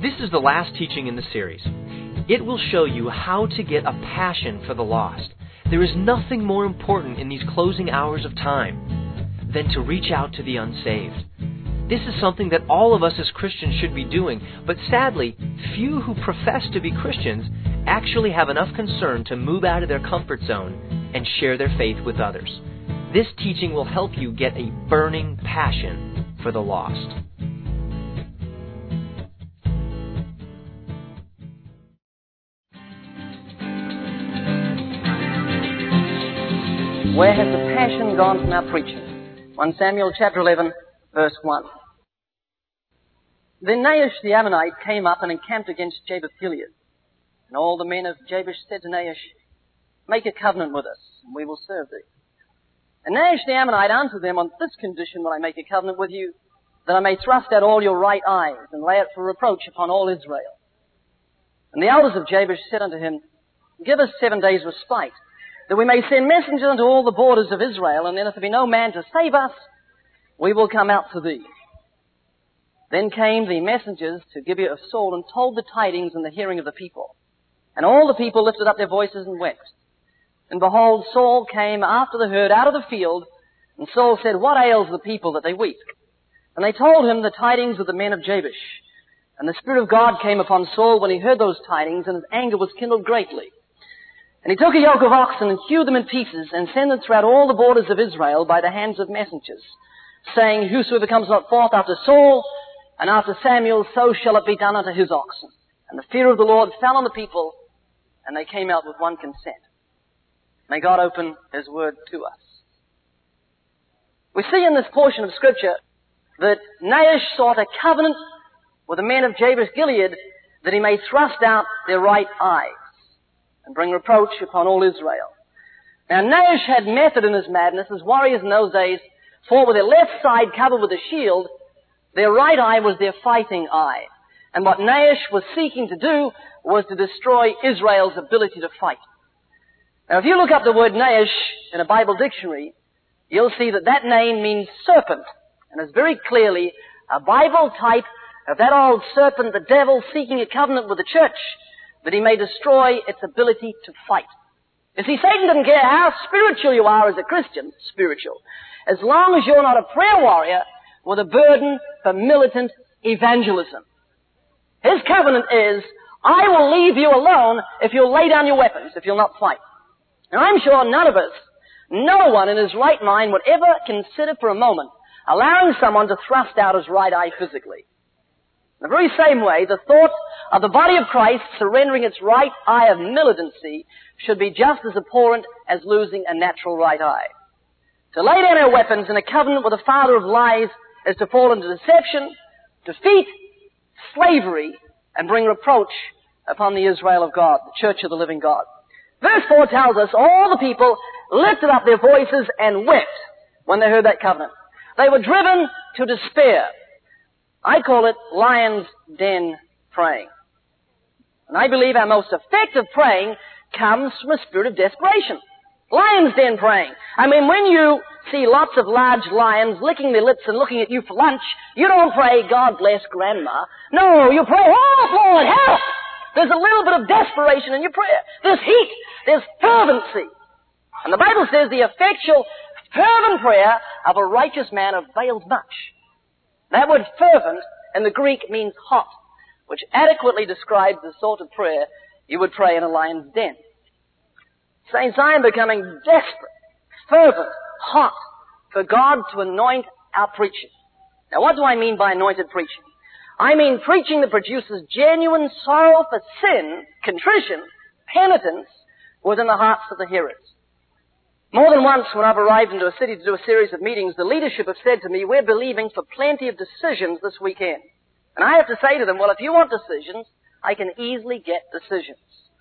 This is the last teaching in the series. It will show you how to get a passion for the lost. There is nothing more important in these closing hours of time than to reach out to the unsaved. This is something that all of us as Christians should be doing, but sadly, few who profess to be Christians actually have enough concern to move out of their comfort zone and share their faith with others. This teaching will help you get a burning passion for the lost. Where has the passion gone from our preaching? 1 Samuel chapter 11, verse 1. Then Nahash the Ammonite came up and encamped against Jabesh-Gilead. And all the men of Jabesh said to Nahash, "Make a covenant with us, and we will serve thee." And Nahash the Ammonite answered them, "On this condition will I make a covenant with you, that I may thrust out all your right eyes, and lay it for reproach upon all Israel." And the elders of Jabesh said unto him, "Give us 7 days' respite, that we may send messengers unto all the borders of Israel, and then if there be no man to save us, we will come out to thee." Then came the messengers to Gibeah of Saul, and told the tidings in the hearing of the people. And all the people lifted up their voices and wept. And behold, Saul came after the herd out of the field, and Saul said, "What ails the people that they weep?" And they told him the tidings of the men of Jabesh. And the Spirit of God came upon Saul when he heard those tidings, and his anger was kindled greatly. And he took a yoke of oxen and hewed them in pieces, and sent them throughout all the borders of Israel by the hands of messengers, saying, "Whosoever comes not forth after Saul and after Samuel, so shall it be done unto his oxen." And the fear of the Lord fell on the people, and they came out with one consent. May God open His word to us. We see in this portion of Scripture that Nahash sought a covenant with the men of Jabesh-Gilead that he may thrust out their right eyes and bring reproach upon all Israel. Now, Nahash had method in his madness, as warriors in those days fought with their left side covered with a shield. Their right eye was their fighting eye. And what Nahash was seeking to do was to destroy Israel's ability to fight. Now, if you look up the word Nahash in a Bible dictionary, you'll see that that name means serpent, and is very clearly a Bible type of that old serpent, the devil, seeking a covenant with the church, that he may destroy its ability to fight. You see, Satan doesn't care how spiritual you are as a Christian, as long as you're not a prayer warrior with a burden for militant evangelism. His covenant is, "I will leave you alone if you'll lay down your weapons, if you'll not fight." And I'm sure none of us, no one in his right mind would ever consider for a moment allowing someone to thrust out his right eye physically. In the very same way, the thought of the body of Christ surrendering its right eye of militancy should be just as abhorrent as losing a natural right eye. To lay down our weapons in a covenant with the father of lies is to fall into deception, defeat, slavery, and bring reproach upon the Israel of God, the church of the living God. Verse 4 tells us all the people lifted up their voices and wept when they heard that covenant. They were driven to despair. I call it lion's den praying. And I believe our most effective praying comes from a spirit of desperation. Lion's den praying. I mean, when you see lots of large lions licking their lips and looking at you for lunch, you don't pray, "God bless Grandma." No, you pray, "Help, Lord, help!" There's a little bit of desperation in your prayer. There's heat. There's fervency. And the Bible says the effectual, fervent prayer of a righteous man avails much. That word fervent in the Greek means hot, which adequately describes the sort of prayer you would pray in a lion's den. Saints, I am becoming desperate, fervent, hot for God to anoint our preaching. Now, what do I mean by anointed preaching? I mean preaching that produces genuine sorrow for sin, contrition, penitence within the hearts of the hearers. More than once when I've arrived into a city to do a series of meetings, the leadership have said to me, "We're believing for plenty of decisions this weekend." And I have to say to them, "Well, if you want decisions, I can easily get decisions.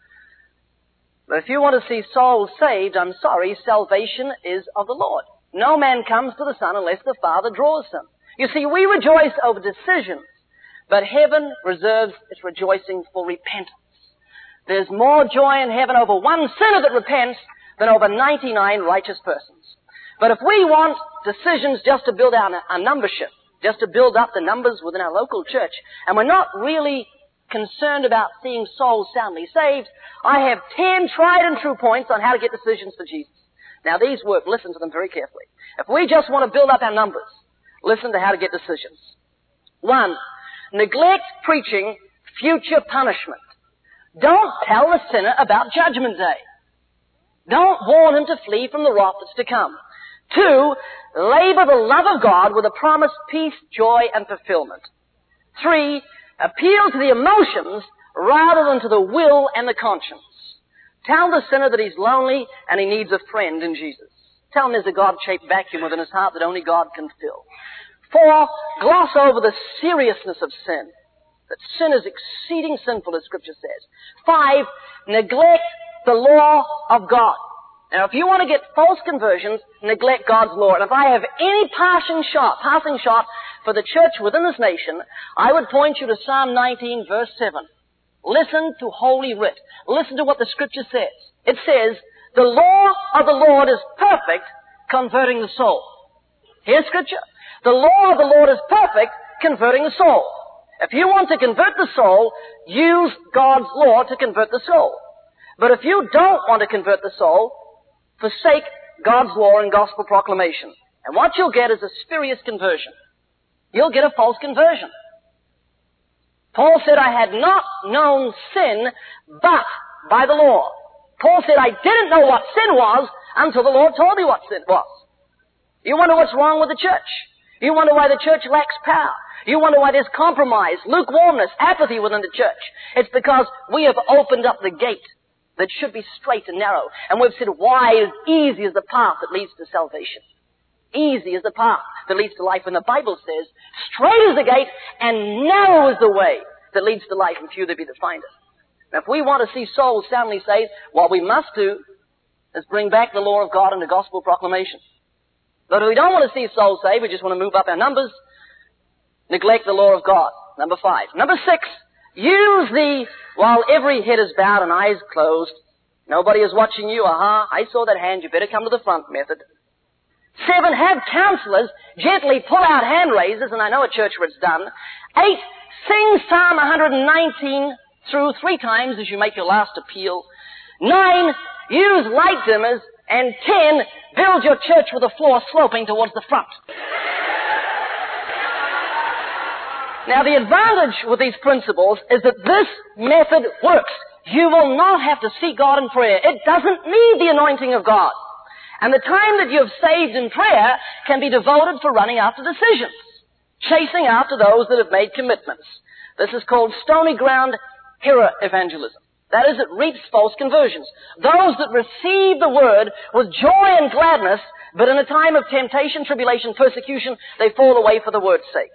But if you want to see souls saved, I'm sorry, salvation is of the Lord. No man comes to the Son unless the Father draws him." You see, we rejoice over decisions, but heaven reserves its rejoicing for repentance. There's more joy in heaven over one sinner that repents than over 99 righteous persons. But if we want decisions just to build our numbership, just to build up the numbers within our local church, and we're not really concerned about seeing souls soundly saved, I have 10 tried and true points on how to get decisions for Jesus. Now these work. Listen to them very carefully. If we just want to build up our numbers, listen to how to get decisions. 1, neglect preaching future punishment. Don't tell the sinner about Judgment Day. Don't warn him to flee from the wrath that's to come. 2, labor the love of God with a promised peace, joy, and fulfillment. 3, appeal to the emotions rather than to the will and the conscience. Tell the sinner that he's lonely and he needs a friend in Jesus. Tell him there's a God-shaped vacuum within his heart that only God can fill. 4, gloss over the seriousness of sin. That sin is exceeding sinful, as Scripture says. 5, neglect the law of God. Now, if you want to get false conversions, neglect God's law. And if I have any passing shot for the church within this nation, I would point you to Psalm 19, verse 7. Listen to Holy Writ. Listen to what the Scripture says. It says, the law of the Lord is perfect, converting the soul. Here's Scripture. The law of the Lord is perfect, converting the soul. If you want to convert the soul, use God's law to convert the soul. But if you don't want to convert the soul, forsake God's law and gospel proclamation. And what you'll get is a spurious conversion. You'll get a false conversion. Paul said, I had not known sin but by the law. Paul said, I didn't know what sin was until the Lord told me what sin was. You wonder what's wrong with the church. You wonder why the church lacks power. You wonder why there's compromise, lukewarmness, apathy within the church. It's because we have opened up the gate that should be straight and narrow. And we've said, wide, easy is the path that leads to salvation. Easy is the path that leads to life. And the Bible says, straight is the gate and narrow is the way that leads to life, and few there be that find it. Now, if we want to see souls soundly saved, what we must do is bring back the law of God and the gospel proclamation. But if we don't want to see souls saved, we just want to move up our numbers, neglect the law of God. Number 5. Number 6, use while every head is bowed and eyes closed, nobody is watching you, I saw that hand, you better come to the front method. 7, have counselors gently pull out hand raisers, and I know a church where it's done. 8, sing Psalm 119 through 3 times as you make your last appeal. 9, use light dimmers. And 10, build your church with a floor sloping towards the front. Now, the advantage with these principles is that this method works. You will not have to seek God in prayer. It doesn't need the anointing of God. And the time that you have saved in prayer can be devoted for running after decisions, chasing after those that have made commitments. This is called stony ground hero evangelism. That is, it reaps false conversions. Those that receive the word with joy and gladness, but in a time of temptation, tribulation, persecution, they fall away for the word's sake.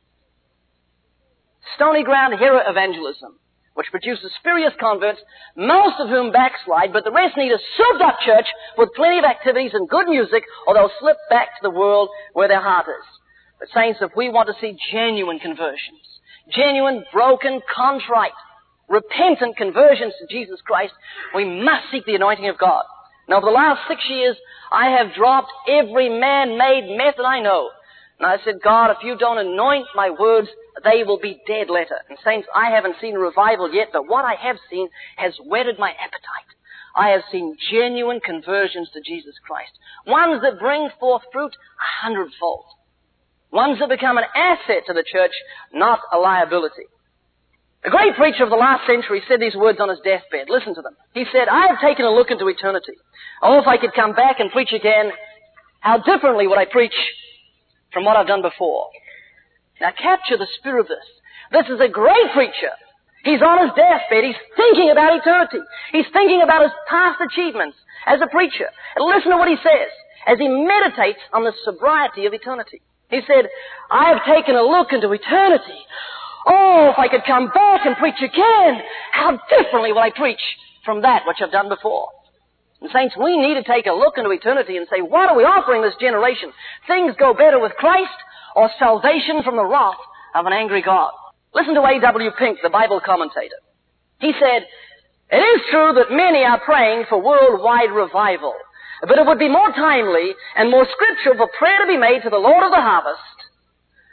Stony ground hero evangelism, which produces spurious converts, most of whom backslide, but the rest need a souped-up church with plenty of activities and good music, or they'll slip back to the world where their heart is. But saints, if we want to see genuine conversions, genuine, broken, contrite, repentant conversions to Jesus Christ, we must seek the anointing of God. Now, over the last 6 years, I have dropped every man-made method I know. And I said, God, if you don't anoint my words, they will be dead letter. And saints, I haven't seen a revival yet, but what I have seen has whetted my appetite. I have seen genuine conversions to Jesus Christ. Ones that bring forth fruit 100-fold. Ones that become an asset to the church, not a liability. A great preacher of the last century said these words on his deathbed. Listen to them. He said, I have taken a look into eternity. Oh, if I could come back and preach again, how differently would I preach from what I've done before? Now capture the spirit of this. This is a great preacher. He's on his deathbed. He's thinking about eternity. He's thinking about his past achievements as a preacher. And listen to what he says as he meditates on the sobriety of eternity. He said, I have taken a look into eternity. Oh, if I could come back and preach again, how differently would I preach from that which I've done before? And saints, we need to take a look into eternity and say, what are we offering this generation? Things go better with Christ or salvation from the wrath of an angry God? Listen to A.W. Pink, the Bible commentator. He said, it is true that many are praying for worldwide revival, but it would be more timely and more scriptural for prayer to be made to the Lord of the harvest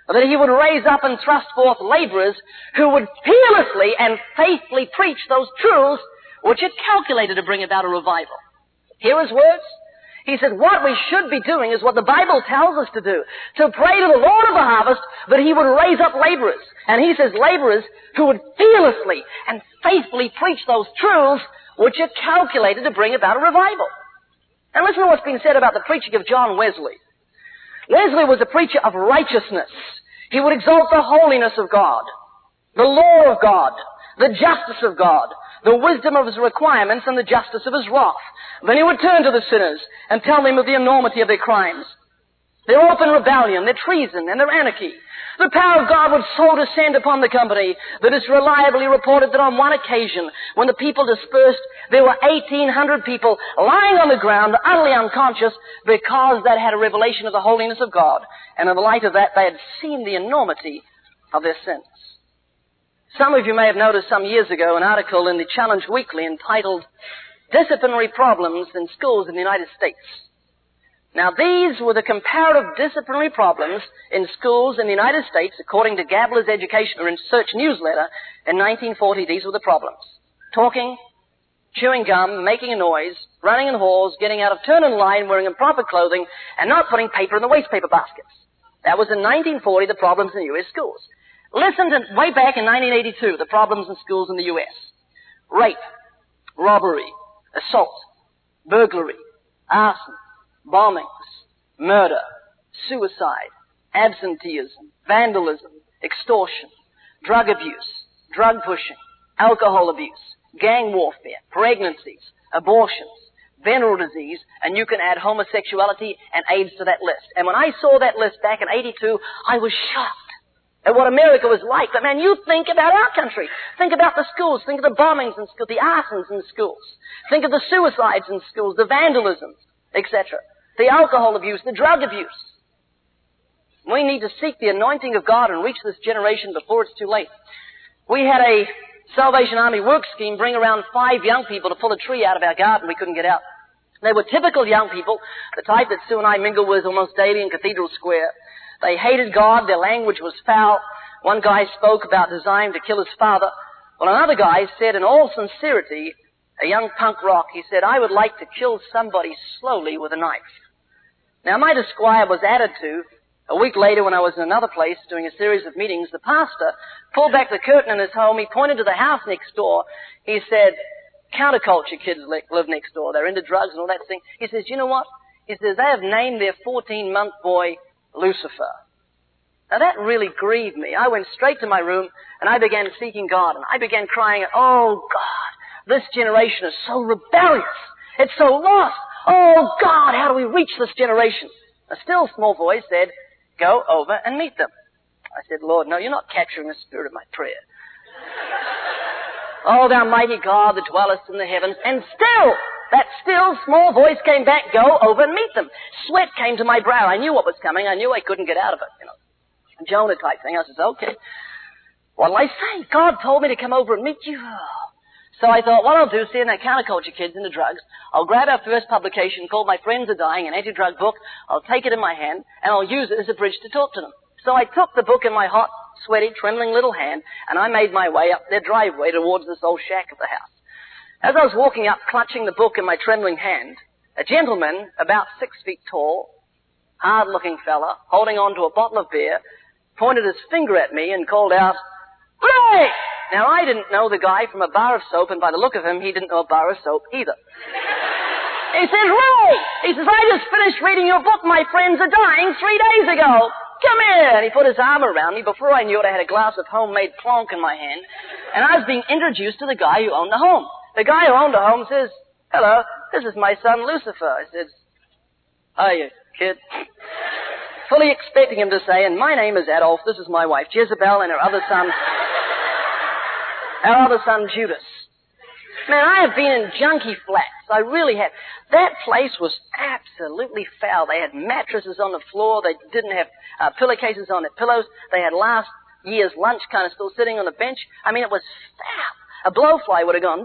that He would raise up and thrust forth laborers who would fearlessly and faithfully preach those truths which are calculated to bring about a revival. Hear His words? He said, what we should be doing is what the Bible tells us to do, to pray to the Lord of the harvest that He would raise up laborers. And He says laborers who would fearlessly and faithfully preach those truths which are calculated to bring about a revival. And listen to what's been said about the preaching of John Wesley. Wesley was a preacher of righteousness. He would exalt the holiness of God, the law of God, the justice of God, the wisdom of His requirements and the justice of His wrath. Then He would turn to the sinners and tell them of the enormity of their crimes, their open rebellion, their treason, and their anarchy. The power of God would so descend upon the company that it's reliably reported that on one occasion, when the people dispersed, there were 1,800 people lying on the ground, utterly unconscious, because they had a revelation of the holiness of God. And in the light of that, they had seen the enormity of their sins. Some of you may have noticed some years ago an article in the Challenge Weekly entitled Disciplinary Problems in Schools in the United States. Now, these were the comparative disciplinary problems in schools in the United States, according to Gabler's Education or Research newsletter in 1940. These were the problems: talking, chewing gum, making a noise, running in halls, getting out of turn in line, wearing improper clothing, and not putting paper in the waste paper baskets. That was in 1940, the problems in U.S. schools. Listen to way back in 1982, the problems in schools in the U.S. Rape, robbery, assault, burglary, arson, bombings, murder, suicide, absenteeism, vandalism, extortion, drug abuse, drug pushing, alcohol abuse, gang warfare, pregnancies, abortions, venereal disease, and you can add homosexuality and AIDS to that list. And when I saw that list back in 82, I was shocked at what America was like. But man, you think about our country. Think about the schools. Think of the bombings in schools, the arsons in schools. Think of the suicides in schools, the vandalism, etc. The alcohol abuse, the drug abuse. We need to seek the anointing of God and reach this generation before it's too late. We had a Salvation Army work scheme bring around 5 young people to pull a tree out of our garden. We couldn't get out. They were typical young people, the type that Sue and I mingle with almost daily in Cathedral Square. They hated God. Their language was foul. One guy spoke about design to kill his father. Well, another guy said in all sincerity, a young punk rock, he said, I would like to kill somebody slowly with a knife. Now, my Esquire was added to. A week later, when I was in another place doing a series of meetings, the pastor pulled back the curtain in his home. He pointed to the house next door. He said, counterculture kids live next door. They're into drugs and all that thing. He says, you know what? He says, they have named their 14-month boy Lucifer. Now that really grieved me. I went straight to my room and I began seeking God, and I began crying, oh God, this generation is so rebellious. It's so lost. Oh God, how do we reach this generation? A still small voice said, go over and meet them. I said, Lord, no, you're not capturing the spirit of my prayer. Oh, thou mighty God that dwellest in the heavens. And still, that still small voice came back, go over and meet them. Sweat came to my brow. I knew what was coming. I knew I couldn't get out of it, Jonah type thing. I said, okay. What'll I say? God told me to come over and meet you. So I thought, what I'll do, seeing that counterculture kids into drugs, I'll grab our first publication called My Friends Are Dying, an anti-drug book. I'll take it in my hand, and I'll use it as a bridge to talk to them. So I took the book in my hot, sweaty, trembling little hand, and I made my way up their driveway towards this old shack of the house. As I was walking up, clutching the book in my trembling hand, a gentleman, about 6 feet tall, hard-looking fella, holding on to a bottle of beer, pointed his finger at me and called out, Ray! Now, I didn't know the guy from a bar of soap, and by the look of him, he didn't know a bar of soap either. He says, Ray! He says, I just finished reading your book, My Friends Are Dying, 3 days ago. Come here! And he put his arm around me. Before I knew it, I had a glass of homemade plonk in my hand, and I was being introduced to the guy who owned the home. The guy who owned the home says, hello, this is my son Lucifer. I said, hiya, kid. Fully expecting him to say, and my name is Adolf, this is my wife Jezebel, and our other son Judas. Man, I have been in junkie flats. I really have. That place was absolutely foul. They had mattresses on the floor. They didn't have pillowcases on their pillows. They had last year's lunch kind of still sitting on the bench. I mean, it was foul. A blowfly would have gone,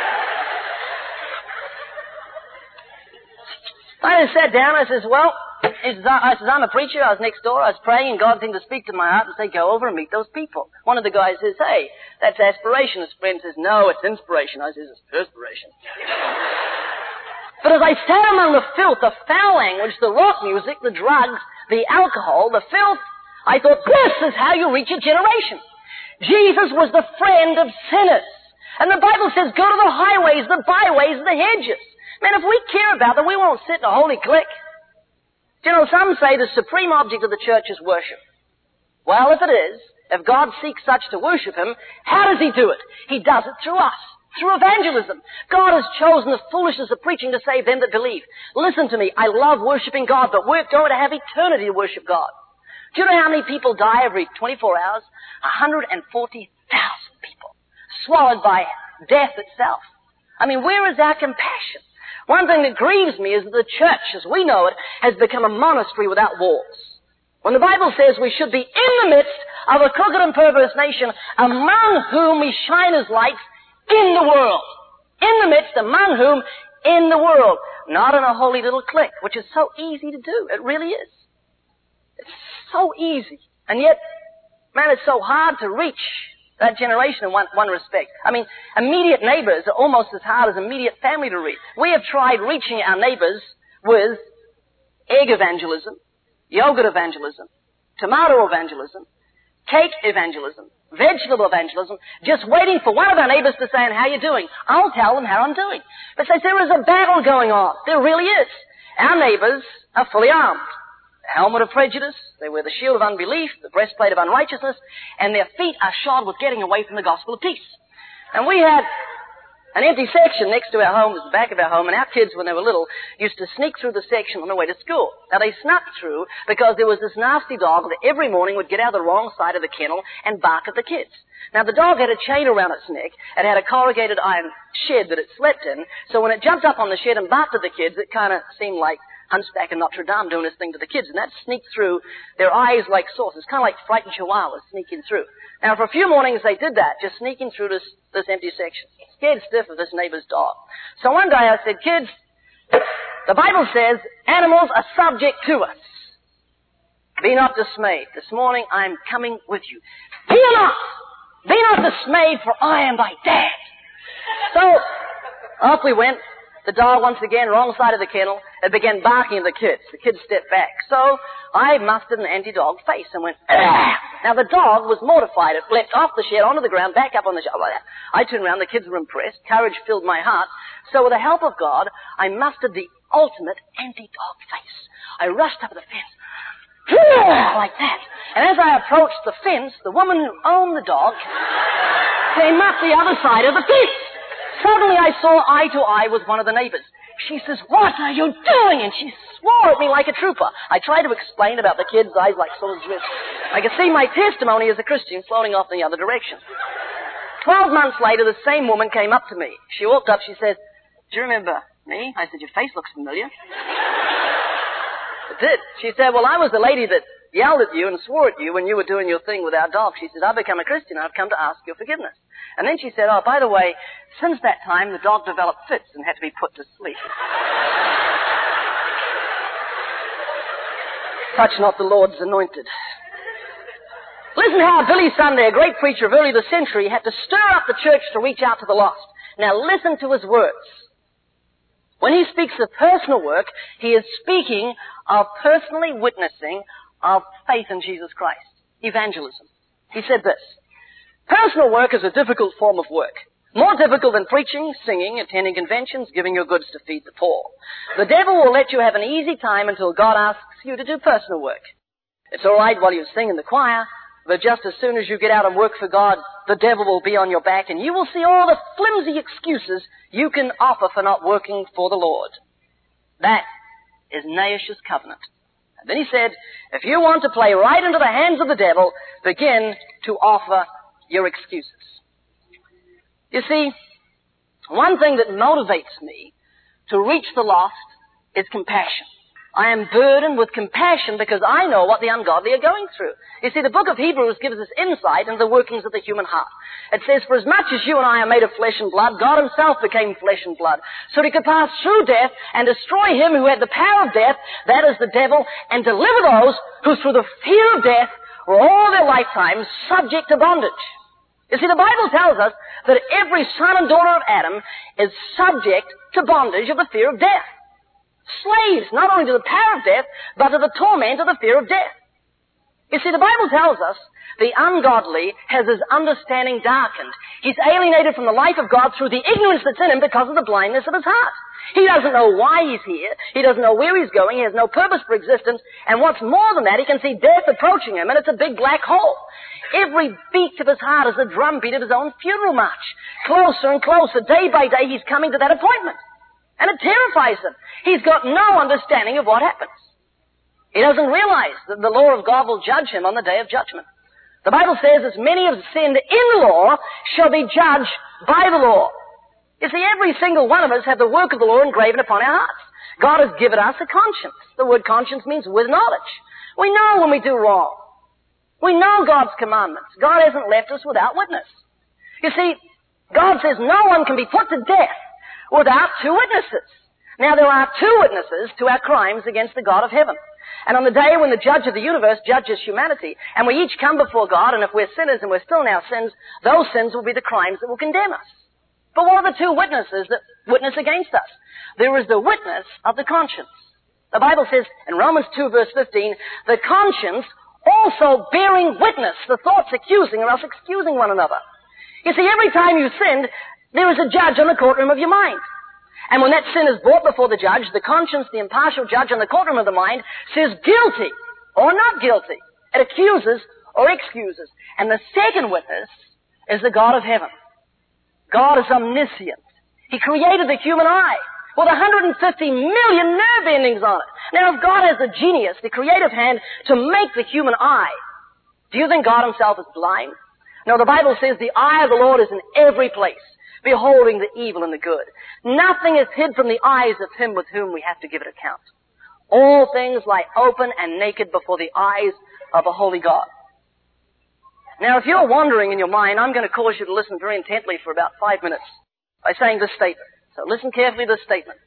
I just sat down. I says, well, I says, I'm a preacher. I was next door. I was praying, and God seemed to speak to my heart and say, go over and meet those people. One of the guys says, hey, that's aspiration. His friend says, no, it's inspiration. I says, it's perspiration. But as I sat among the filth, the foul language, the rock music, the drugs, the alcohol, the filth, I thought, this is how you reach a generation. Jesus was the friend of sinners. And the Bible says, go to the highways, the byways, the hedges. Man, if we care about them, we won't sit in a holy clique. Do you know, some say the supreme object of the church is worship. Well, if it is, if God seeks such to worship Him, how does He do it? He does it through us, through evangelism. God has chosen the foolishness of preaching to save them that believe. Listen to me, I love worshiping God, but we're going to have eternity to worship God. Do you know how many people die every 24 hours? 140,000 people, swallowed by death itself. I mean, where is our compassion? One thing that grieves me is that the church, as we know it, has become a monastery without walls. When the Bible says we should be in the midst of a crooked and perverse nation, among whom we shine as lights in the world. In the midst, among whom, in the world. Not in a holy little clique, which is so easy to do. It really is. It's so easy. And yet, man, it's so hard to reach that generation in one respect. I mean, immediate neighbors are almost as hard as immediate family to reach. We have tried reaching our neighbors with egg evangelism, yogurt evangelism, tomato evangelism, cake evangelism, vegetable evangelism, just waiting for one of our neighbors to say, and how you doing? I'll tell them how I'm doing. But says there is a battle going on. There really is. Our neighbors are fully armed. Helmet of prejudice, they wear the shield of unbelief, the breastplate of unrighteousness, and their feet are shod with getting away from the gospel of peace. And we had an empty section next to our home, at the back of our home, and our kids, when they were little, used to sneak through the section on their way to school. Now, they snuck through because there was this nasty dog that every morning would get out the wrong side of the kennel and bark at the kids. Now, the dog had a chain around its neck. It had a corrugated iron shed that it slept in, so when it jumped up on the shed and barked at the kids, it kind of seemed like Hunchback in Notre Dame doing his thing to the kids, and that sneaked through their eyes like saucers, kind of like frightened chihuahuas sneaking through. Now, for a few mornings they did that, just sneaking through this empty section, scared stiff of this neighbor's dog. So one day I said, kids, the Bible says animals are subject to us. Be not dismayed. This morning I am coming with you. Fear not! Be not dismayed, for I am thy dad. So, off we went. The dog, once again, wrong side of the kennel, it began barking at the kids. The kids stepped back. So I mustered an anti-dog face and went, ah! Now the dog was mortified. It leapt off the shed, onto the ground, back up on the shed. I turned around. The kids were impressed. Courage filled my heart. So with the help of God, I mustered the ultimate anti-dog face. I rushed up to the fence, like that. And as I approached the fence, the woman who owned the dog came up the other side of the fence. Suddenly I saw eye to eye with one of the neighbors. She says, what are you doing? And she swore at me like a trooper. I tried to explain about the kids' eyes like swords drift. I could see my testimony as a Christian floating off in the other direction. 12 months later, the same woman came up to me. She walked up, she said, do you remember me? I said, your face looks familiar. It did. She said, well, I was the lady that yelled at you and swore at you when you were doing your thing with our dog. She said, I've become a Christian. I've come to ask your forgiveness. And then she said, oh, by the way, since that time, the dog developed fits and had to be put to sleep. Touch not the Lord's anointed. Listen how Billy Sunday, a great preacher of early this century, had to stir up the church to reach out to the lost. Now listen to his words. When he speaks of personal work, he is speaking of personally witnessing of faith in Jesus Christ. Evangelism. He said this, personal work is a difficult form of work. More difficult than preaching, singing, attending conventions, giving your goods to feed the poor. The devil will let you have an easy time until God asks you to do personal work. It's all right while you sing in the choir, but just as soon as you get out and work for God, the devil will be on your back and you will see all the flimsy excuses you can offer for not working for the Lord. That is Nahsh's covenant. And then he said, if you want to play right into the hands of the devil, begin to offer your excuses. You see, one thing that motivates me to reach the lost is compassion. I am burdened with compassion because I know what the ungodly are going through. You see, the book of Hebrews gives us insight into the workings of the human heart. It says, for as much as you and I are made of flesh and blood, God himself became flesh and blood, so he could pass through death and destroy him who had the power of death, that is the devil, and deliver those who through the fear of death were all their lifetimes subject to bondage. You see, the Bible tells us that every son and daughter of Adam is subject to bondage of the fear of death. Slaves, not only to the power of death, but to the torment of the fear of death. You see, the Bible tells us the ungodly has his understanding darkened. He's alienated from the life of God through the ignorance that's in him because of the blindness of his heart. He doesn't know why he's here. He doesn't know where he's going. He has no purpose for existence. And what's more than that, he can see death approaching him, and it's a big black hole. Every beat of his heart is the drumbeat of his own funeral march. Closer and closer, day by day, he's coming to that appointment. And it terrifies him. He's got no understanding of what happens. He doesn't realize that the law of God will judge him on the day of judgment. The Bible says, as many have sinned in the law shall be judged by the law. You see, every single one of us have the work of the law engraven upon our hearts. God has given us a conscience. The word conscience means with knowledge. We know when we do wrong. We know God's commandments. God hasn't left us without witness. You see, God says no one can be put to death without two witnesses. Now, there are two witnesses to our crimes against the God of heaven. And on the day when the judge of the universe judges humanity, and we each come before God, and if we're sinners and we're still in our sins, those sins will be the crimes that will condemn us. But what are the two witnesses that witness against us? There is the witness of the conscience. The Bible says in Romans 2 verse 15, the conscience also bearing witness, the thoughts accusing or else excusing one another. You see, every time you sinned, there is a judge on the courtroom of your mind. And when that sin is brought before the judge, the conscience, the impartial judge on the courtroom of the mind, says guilty or not guilty. It accuses or excuses. And the second witness is the God of heaven. God is omniscient. He created the human eye with 150 million nerve endings on it. Now, if God has the genius, the creative hand to make the human eye, do you think God himself is blind? No, the Bible says the eye of the Lord is in every place, beholding the evil and the good. Nothing is hid from the eyes of him with whom we have to give an account. All things lie open and naked before the eyes of a holy God. Now, if you're wandering in your mind, I'm going to cause you to listen very intently for about 5 minutes by saying this statement. So listen carefully to this statement.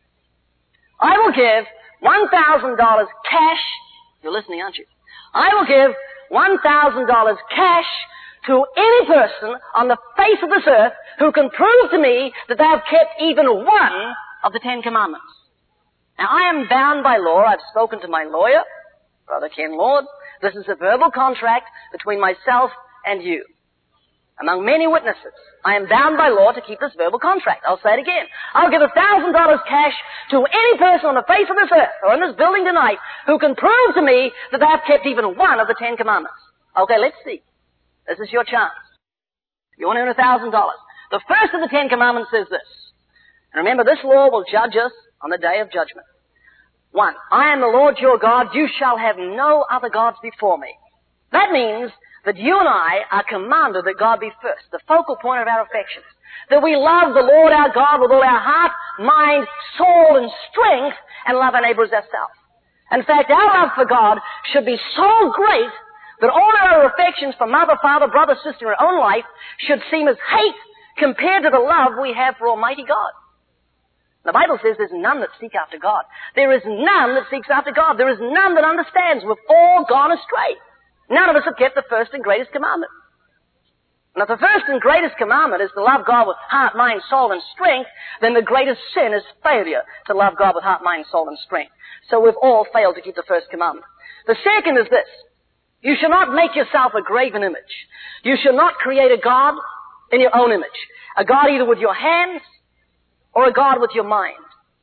I will give $1,000 cash. You're listening, aren't you? I will give $1,000 cash to any person on the face of this earth who can prove to me that they have kept even one of the 10 Commandments. Now, I am bound by law. I've spoken to my lawyer, Brother Ken Lord. This is a verbal contract between myself and you. Among many witnesses, I am bound by law to keep this verbal contract. I'll say it again. I'll give $1,000 cash to any person on the face of this earth or in this building tonight who can prove to me that they have kept even one of the 10 Commandments. Okay, let's see. This is your chance. You want to earn $1,000. The first of the 10 Commandments says this. And remember, this law will judge us on the day of judgment. 1. I am the Lord your God. You shall have no other gods before me. That means that you and I are commanded that God be first, the focal point of our affections. That we love the Lord our God with all our heart, mind, soul, and strength, and love our neighbor as ourselves. In fact, our love for God should be so great that all our affections for mother, father, brother, sister, and our own life should seem as hate compared to the love we have for Almighty God. The Bible says there's none that seek after God. There is none that seeks after God. There is none that understands. We've all gone astray. None of us have kept the first and greatest commandment. And if the first and greatest commandment is to love God with heart, mind, soul, and strength, then the greatest sin is failure to love God with heart, mind, soul, and strength. So we've all failed to keep the first commandment. The second is this. You shall not make yourself a graven image. You shall not create a God in your own image. A God either with your hands or a God with your mind.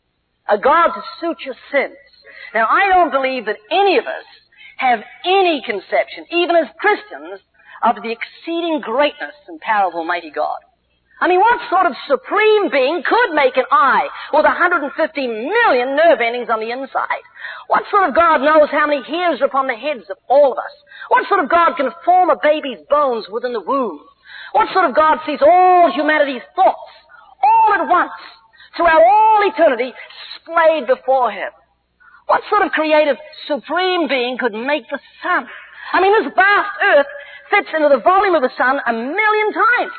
A God to suit your sins. Now, I don't believe that any of us have any conception, even as Christians, of the exceeding greatness and power of Almighty God. I mean, what sort of supreme being could make an eye with 150 million nerve endings on the inside? What sort of God knows how many hairs are upon the heads of all of us? What sort of God can form a baby's bones within the womb? What sort of God sees all humanity's thoughts, all at once, throughout all eternity, displayed before him? What sort of creative, supreme being could make the sun? I mean, this vast earth fits into the volume of the sun 1 million times.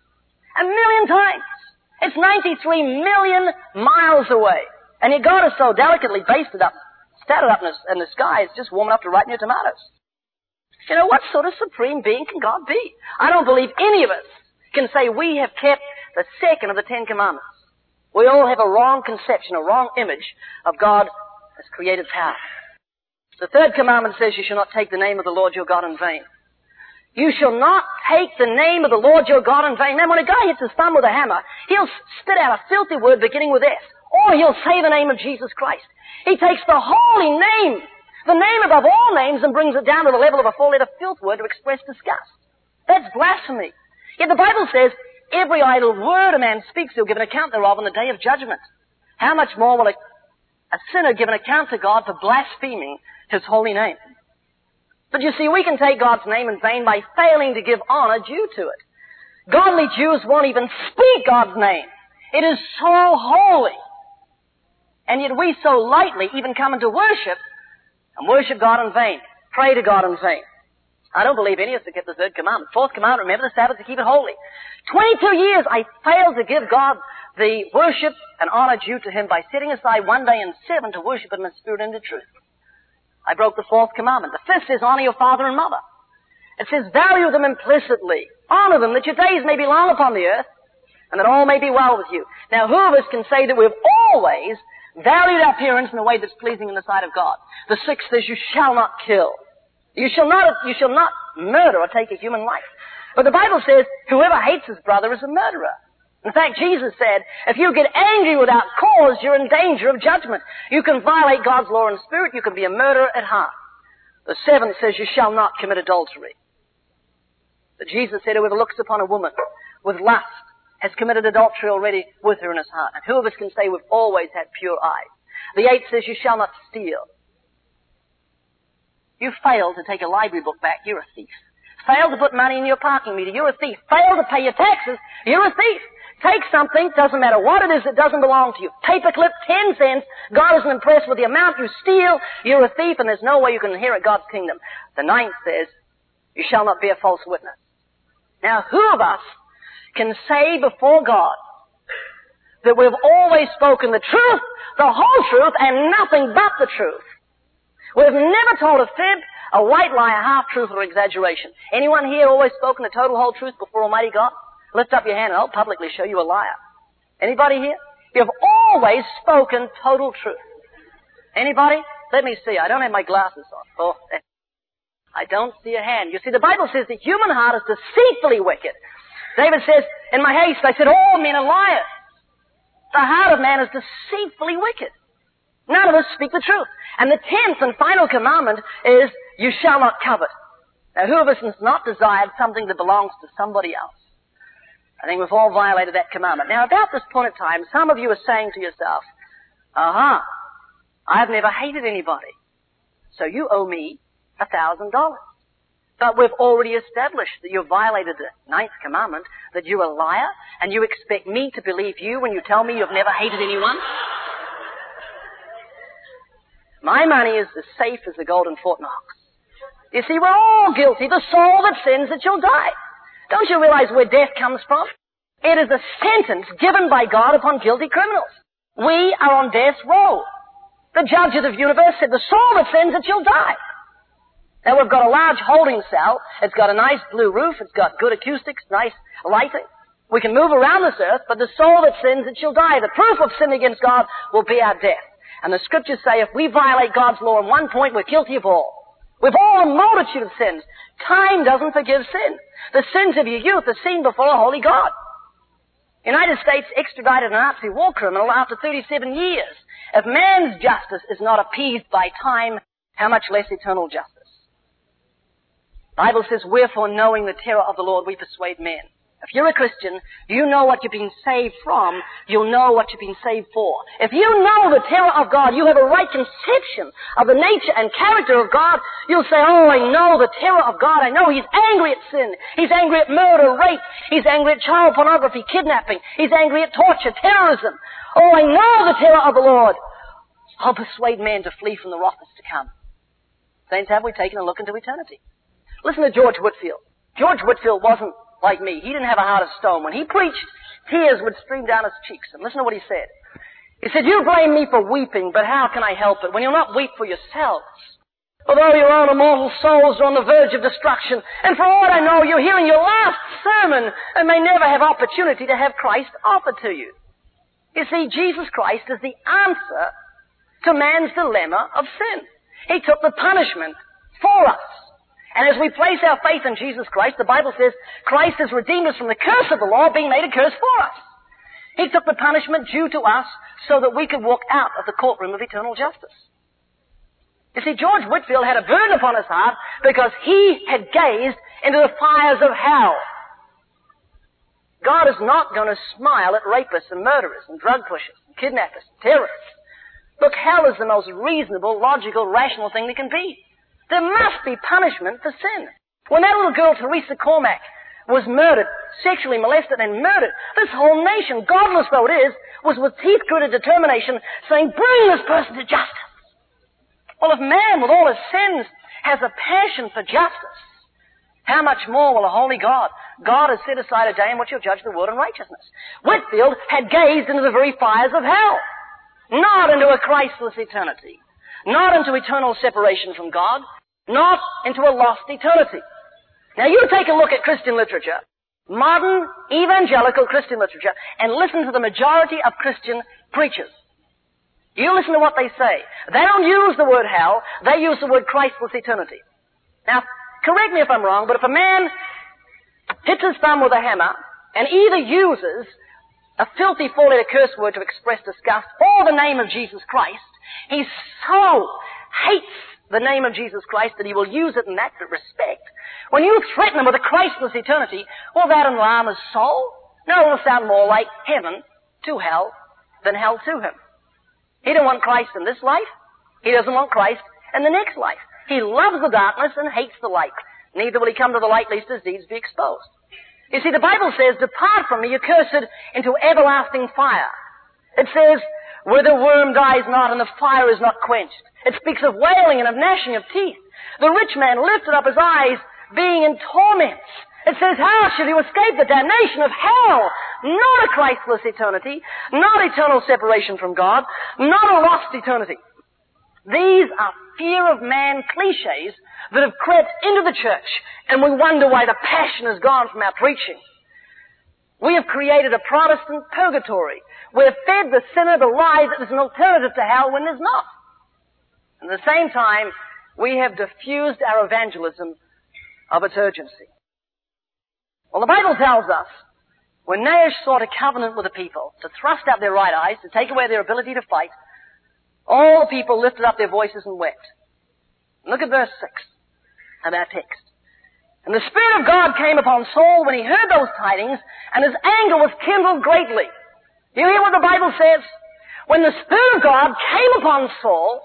1 million times. It's 93 million miles away. And yet God has so delicately basted up, started up in the sky, it's just warm enough to ripen your tomatoes. You know, what sort of supreme being can God be? I don't believe any of us can say we have kept the second of the 10 Commandments. We all have a wrong conception, a wrong image of God as creative power. The third commandment says you shall not take the name of the Lord your God in vain. You shall not take the name of the Lord your God in vain. Now, when a guy hits his thumb with a hammer, he'll spit out a filthy word beginning with S. Or he'll say the name of Jesus Christ. He takes the holy name, the name above all names, and brings it down to the level of a 4-letter filth word to express disgust. That's blasphemy. Yet the Bible says, every idle word a man speaks, he'll give an account thereof on the day of judgment. How much more will a sinner give an account to God for blaspheming His holy name? But you see, we can take God's name in vain by failing to give honor due to it. Godly Jews won't even speak God's name. It is so holy. And yet we so lightly even come into worship and worship God in vain, pray to God in vain. I don't believe any of us have kept the third commandment. Fourth commandment, remember the Sabbath to keep it holy. 22 years I failed to give God the worship and honor due to Him by setting aside one day in 7 to worship Him in spirit and in truth. I broke the fourth commandment. The fifth says, honor your father and mother. It says, value them implicitly. Honor them that your days may be long upon the earth and that all may be well with you. Now, who of us can say that we've always valued our parents in a way that's pleasing in the sight of God? The sixth says, you shall not kill. You shall not murder or take a human life. But the Bible says, whoever hates his brother is a murderer. In fact, Jesus said, if you get angry without cause, you're in danger of judgment. You can violate God's law in spirit. You can be a murderer at heart. The seventh says, you shall not commit adultery. But Jesus said, whoever looks upon a woman with lust has committed adultery already with her in his heart. And who of us can say we've always had pure eyes? The eighth says, you shall not steal. You failed to take a library book back, you're a thief. Failed to put money in your parking meter, you're a thief. Failed to pay your taxes, you're a thief. Take something, doesn't matter what it is, that doesn't belong to you. Paperclip, 10 cents. God isn't impressed with the amount you steal. You're a thief, and there's no way you can inherit God's kingdom. The ninth says, you shall not bear false witness. Now, who of us can say before God that we've always spoken the truth, the whole truth, and nothing but the truth? We've never told a fib, a white lie, a half-truth, or exaggeration. Anyone here always spoken the total whole truth before Almighty God? Lift up your hand and I'll publicly show you a liar. Anybody here? You've always spoken total truth. Anybody? Let me see. I don't have my glasses on. Oh, I don't see a hand. You see, the Bible says the human heart is deceitfully wicked. David says, in my haste, I said, all men are liars. The heart of man is deceitfully wicked. None of us speak the truth. And the 10th and final commandment is, you shall not covet. Now, who of us has not desired something that belongs to somebody else? I think we've all violated that commandment. Now, about this point in time, some of you are saying to yourself, I've never hated anybody, so you owe me $1,000. But we've already established that you violated the 9th commandment, that you're a liar, and you expect me to believe you when you tell me you've never hated anyone? My money is as safe as the golden Fort Knox. You see, we're all guilty. The soul that sins, it shall die. Don't you realize where death comes from? It is a sentence given by God upon guilty criminals. We are on death's row. The judge of the universe said, the soul that sins, it shall die. Now, we've got a large holding cell. It's got a nice blue roof. It's got good acoustics, nice lighting. We can move around this earth, but the soul that sins, it shall die. The proof of sin against God will be our death. And the scriptures say if we violate God's law in one point, we're guilty of all. We've all a multitude of sins. Time doesn't forgive sin. The sins of your youth are seen before a holy God. The United States extradited a Nazi war criminal after 37 years. If man's justice is not appeased by time, how much less eternal justice? The Bible says, wherefore knowing the terror of the Lord we persuade men. If you're a Christian, you know what you've been saved from, you'll know what you've been saved for. If you know the terror of God, you have a right conception of the nature and character of God, you'll say, oh, I know the terror of God. I know He's angry at sin. He's angry at murder, rape. He's angry at child pornography, kidnapping. He's angry at torture, terrorism. Oh, I know the terror of the Lord. I'll persuade men to flee from the wrath that's to come. Saints, have we taken a look into eternity? Listen to George Whitefield. George Whitefield wasn't like me. He didn't have a heart of stone. When he preached, tears would stream down his cheeks. And listen to what he said. He said, you blame me for weeping, but how can I help it when you'll not weep for yourselves? Although your own immortal souls are on the verge of destruction, and for all I know, you're hearing your last sermon and may never have opportunity to have Christ offered to you. You see, Jesus Christ is the answer to man's dilemma of sin. He took the punishment for us. And as we place our faith in Jesus Christ, the Bible says Christ has redeemed us from the curse of the law, being made a curse for us. He took the punishment due to us so that we could walk out of the courtroom of eternal justice. You see, George Whitefield had a burden upon his heart because he had gazed into the fires of hell. God is not going to smile at rapists and murderers and drug pushers and kidnappers and terrorists. Look, hell is the most reasonable, logical, rational thing there can be. There must be punishment for sin. When that little girl, Teresa Cormack, was murdered, sexually molested and murdered, this whole nation, godless though it is, was with teeth-gritted determination saying, bring this person to justice. Well, if man, with all his sins, has a passion for justice, how much more will a holy God? God has set aside a day in which he'll judge the world in righteousness. Whitefield had gazed into the very fires of hell, not into a Christless eternity, not into eternal separation from God, not into a lost eternity. Now you take a look at Christian literature, modern evangelical Christian literature, and listen to the majority of Christian preachers. You listen to what they say. They don't use the word hell, they use the word Christless eternity. Now, correct me if I'm wrong, but if a man hits his thumb with a hammer and either uses a filthy four-letter curse word to express disgust or the name of Jesus Christ, he so hates the name of Jesus Christ that he will use it in that respect. When you threaten him with a Christless eternity, will that alarm his soul? No, it will sound more like heaven to hell than hell to him. He don't want Christ in this life. He doesn't want Christ in the next life. He loves the darkness and hates the light. Neither will he come to the light lest his deeds be exposed. You see, the Bible says, depart from me, you cursed, into everlasting fire. It says, where the worm dies not and the fire is not quenched. It speaks of wailing and of gnashing of teeth. The rich man lifted up his eyes, being in torments. It says, how should you escape the damnation of hell? Not a Christless eternity, not eternal separation from God, not a lost eternity. These are fear of man cliches that have crept into the church, and we wonder why the passion has gone from our preaching. We have created a Protestant purgatory. We have fed the sinner the lie that there's an alternative to hell when there's not. And at the same time, we have diffused our evangelism of its urgency. Well, the Bible tells us, when Nahash sought a covenant with the people, to thrust out their right eyes, to take away their ability to fight, all the people lifted up their voices and wept. Look at verse 6 of our text. And the Spirit of God came upon Saul when he heard those tidings, and his anger was kindled greatly. You hear what the Bible says? When the Spirit of God came upon Saul,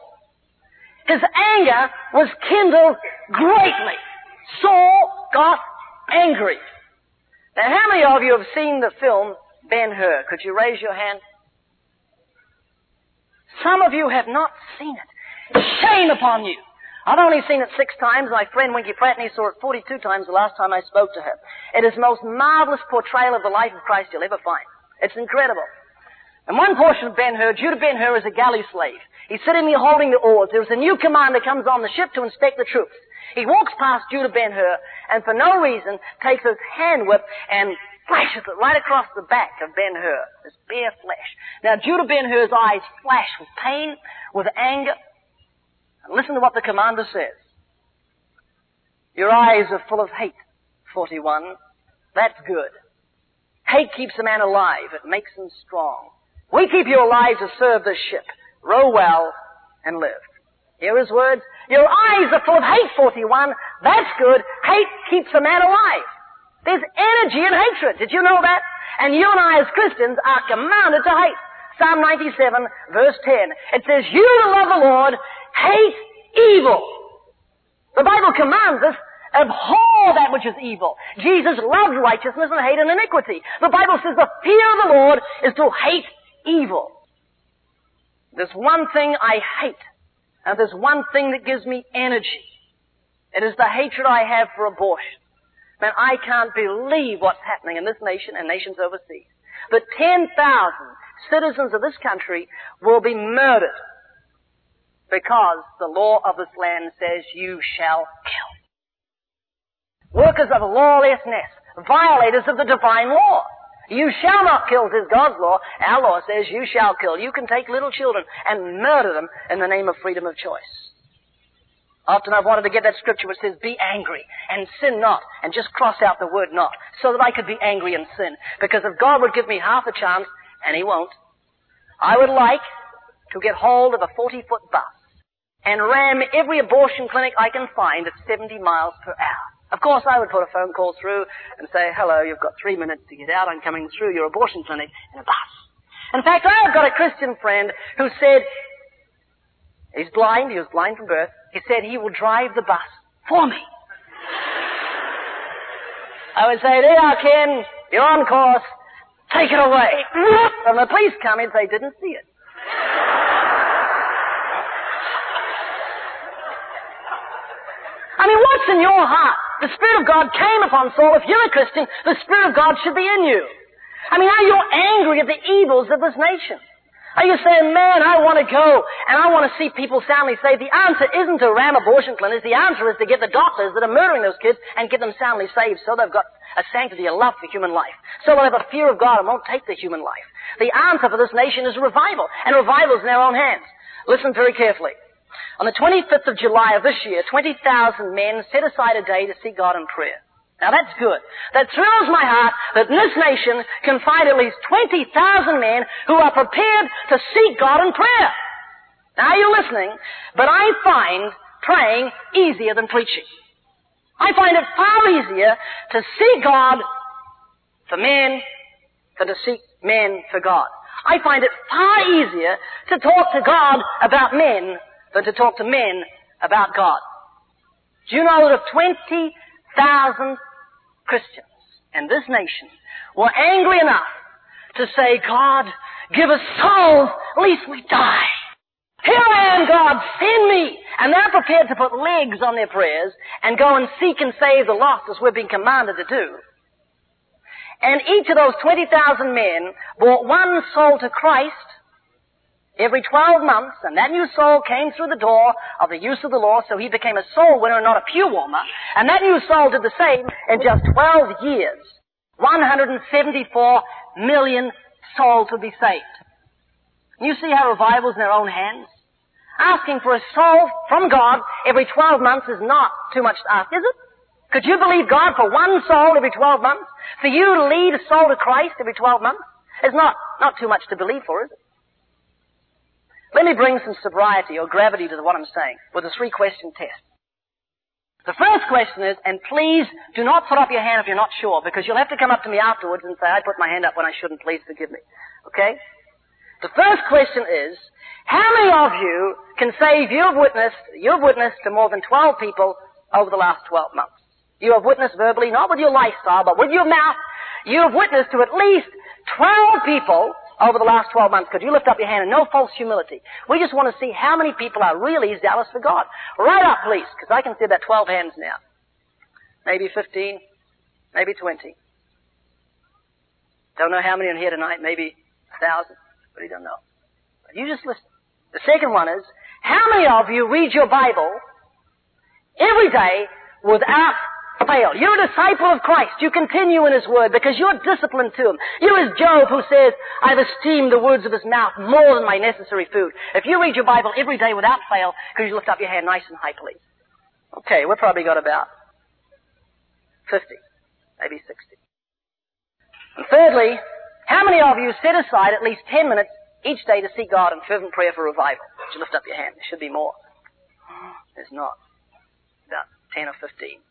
his anger was kindled greatly. Saul got angry. Now, how many of you have seen the film Ben-Hur? Could you raise your hand? Some of you have not seen it. Shame upon you. I've only seen it 6 times. My friend Winky Pratt saw it 42 times the last time I spoke to him. It is the most marvelous portrayal of the life of Christ you'll ever find. It's incredible. In one portion of Ben-Hur, Judah Ben-Hur is a galley slave. He's sitting there holding the oars. There's a new commander comes on the ship to inspect the troops. He walks past Judah Ben-Hur and for no reason takes his hand whip and flashes it right across the back of Ben-Hur, his bare flesh. Now Judah Ben-Hur's eyes flash with pain, with anger. And listen to what the commander says. Your eyes are full of hate, 41. That's good. Hate keeps a man alive. It makes him strong. We keep you alive to serve this ship. Row well and live. Hear his words. Your eyes are full of hate, 41. That's good. Hate keeps a man alive. There's energy in hatred. Did you know that? And you and I as Christians are commanded to hate. Psalm 97, verse 10. It says, you who love the Lord, hate evil. The Bible commands us, abhor that which is evil. Jesus loved righteousness and hated iniquity. The Bible says the fear of the Lord is to hate evil. There's one thing I hate, and there's one thing that gives me energy. It is the hatred I have for abortion. Man, I can't believe what's happening in this nation and nations overseas. That 10,000 citizens of this country will be murdered because the law of this land says you shall kill. Workers of lawlessness, violators of the divine law. You shall not kill, says God's law. Our law says you shall kill. You can take little children and murder them in the name of freedom of choice. Often I've wanted to get that scripture which says, be angry and sin not, and just cross out the word not, so that I could be angry and sin. Because if God would give me half a chance, and He won't, I would like to get hold of a 40-foot bus and ram every abortion clinic I can find at 70 miles per hour. Of course, I would put a phone call through and say, hello, you've got 3 minutes to get out. I'm coming through your abortion clinic in a bus. In fact, I've got a Christian friend who said, he's blind, he was blind from birth, he said he will drive the bus for me. I would say, there you are, Ken, you're on course, take it away. And the police come in and say, didn't see it. I mean, what's in your heart? The Spirit of God came upon Saul. If you're a Christian, the Spirit of God should be in you. I mean, are you angry at the evils of this nation? Are you saying, man, I want to go and I want to see people soundly saved? The answer isn't to ram abortion clinics. The answer is to get the doctors that are murdering those kids and get them soundly saved so they've got a sanctity, a love for human life. So they'll have a fear of God and won't take the human life. The answer for this nation is revival, and revival is in our own hands. Listen very carefully. On the 25th of July of this year, 20,000 men set aside a day to seek God in prayer. Now that's good. That thrills my heart that this nation can find at least 20,000 men who are prepared to seek God in prayer. Now you're listening, but I find praying easier than preaching. I find it far easier to seek God for men than to seek men for God. I find it far easier to talk to God about men than to talk to men about God. Do you know that if 20,000 Christians in this nation were angry enough to say, God, give us souls, at least we die. Here I am, God, send me. And they're prepared to put legs on their prayers and go and seek and save the lost as we're being commanded to do. And each of those 20,000 men brought one soul to Christ every 12 months, and that new soul came through the door of the use of the law, so he became a soul winner and not a pew warmer. And that new soul did the same in just 12 years. 174 million souls would be saved. You see how revival's in their own hands? Asking for a soul from God every 12 months is not too much to ask, is it? Could you believe God for one soul every 12 months? For you to lead a soul to Christ every 12 months? It's not too much to believe for, is it? Let me bring some sobriety or gravity to what I'm saying with a 3-question test. The first question is, and please do not put up your hand if you're not sure, because you'll have to come up to me afterwards and say, I put my hand up when I shouldn't, please forgive me. Okay? The first question is, how many of you can say you've witnessed to more than 12 people over the last 12 months? You have witnessed verbally, not with your lifestyle, but with your mouth. You have witnessed to at least 12 people over the last 12 months. Could you lift up your hand? And no false humility. We just want to see how many people are really zealous for God. Right up, please, because I can see about 12 hands now. Maybe 15, maybe 20. Don't know how many are here tonight. Maybe 1,000. But you don't know. But you just listen. The second one is, how many of you read your Bible every day without fail? You're a disciple of Christ. You continue in His Word because you're disciplined to Him. You're as Job who says, I've esteemed the words of His mouth more than my necessary food. If you read your Bible every day without fail, could you lift up your hand nice and high, please? Okay, we've probably got about 50, maybe 60. And thirdly, how many of you set aside at least 10 minutes each day to seek God in fervent prayer for revival? Could you lift up your hand? There should be more. There's not. About 10 or 15.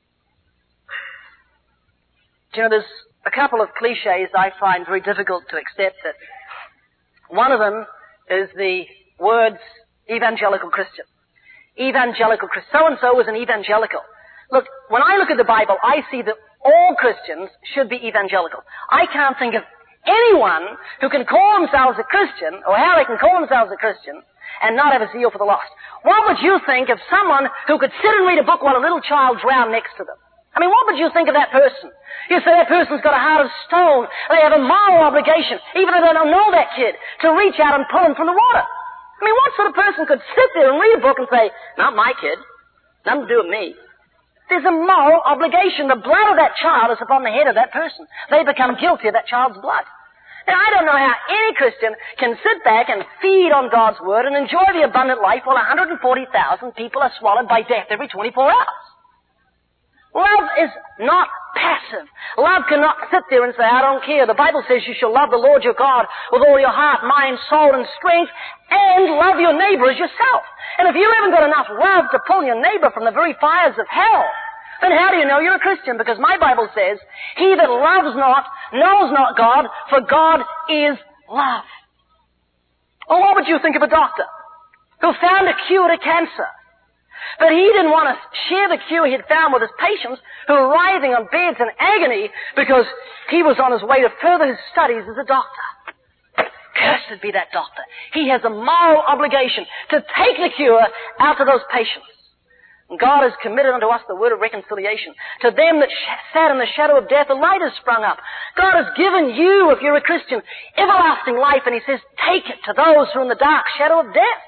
Do you know, there's a couple of cliches I find very difficult to accept. That one of them is the words evangelical Christian. Evangelical Christian. So-and-so is an evangelical. Look, when I look at the Bible, I see that all Christians should be evangelical. I can't think of anyone who can call themselves a Christian, or how they can call themselves a Christian, and not have a zeal for the lost. What would you think of someone who could sit and read a book while a little child drowned next to them? I mean, what would you think of that person? You say that person's got a heart of stone. They have a moral obligation, even if they don't know that kid, to reach out and pull him from the water. I mean, what sort of person could sit there and read a book and say, not my kid, nothing to do with me? There's a moral obligation. The blood of that child is upon the head of that person. They become guilty of that child's blood. Now, I don't know how any Christian can sit back and feed on God's Word and enjoy the abundant life while 140,000 people are swallowed by death every 24 hours. Love is not passive. Love cannot sit there and say, I don't care. The Bible says you shall love the Lord your God with all your heart, mind, soul, and strength, and love your neighbor as yourself. And if you haven't got enough love to pull your neighbor from the very fires of hell, then how do you know you're a Christian? Because my Bible says, he that loves not knows not God, for God is love. Well, what would you think of a doctor who found a cure to cancer? But he didn't want to share the cure he had found with his patients who were writhing on beds in agony because he was on his way to further his studies as a doctor. Cursed be that doctor. He has a moral obligation to take the cure out to those patients. And God has committed unto us the word of reconciliation. To them that sat in the shadow of death, a light has sprung up. God has given you, if you're a Christian, everlasting life, and He says, take it to those who are in the dark shadow of death.